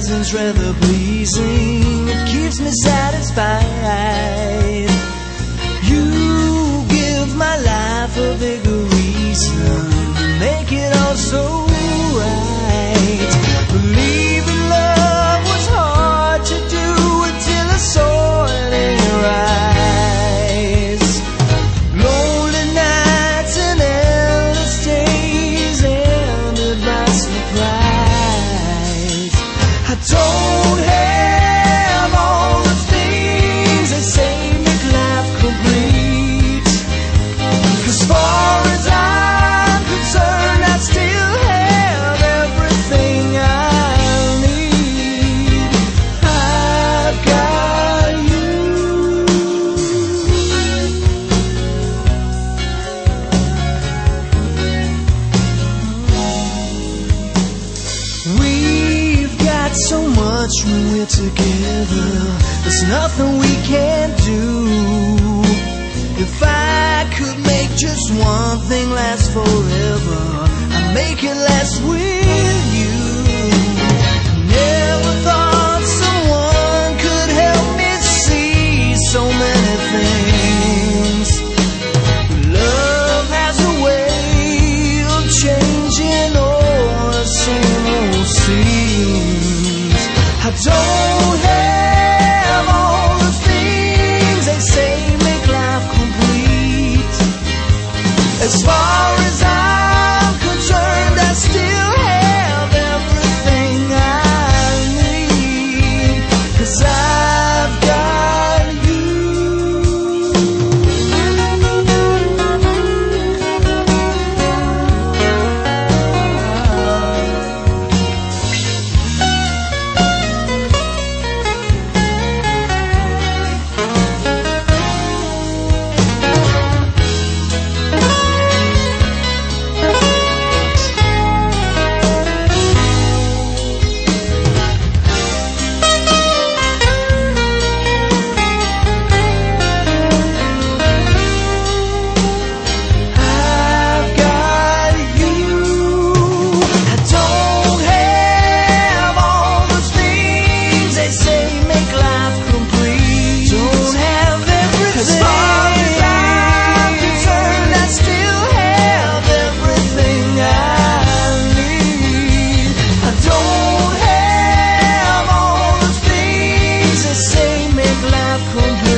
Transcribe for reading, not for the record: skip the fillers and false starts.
presence rather pleasing. It keeps me satisfied. You give my life a bigger reason, make it all so right. Believing love was hard to do until I saw it in your eyes. Lonely nights and endless days ended by surprise. I don't have all the things they say make life complete. As far as I'm concerned, I still have everything I need. I've got you. We've got so much when we're together. There's nothing we can't do. If I could make just one thing last forever, I'd make it last with you. Never thought someone could help me see so many things. Love has a way of changing all the same old scenes. I don't have all the things they say make life complete. As far as I'm concerned, I still have everything I need. 'Cause I've got you. I've got you. I don't have all the things they say make life complete. Don't have everything. As far as I'm concerned, I still have everything I need. I don't have all the things they say make life complete.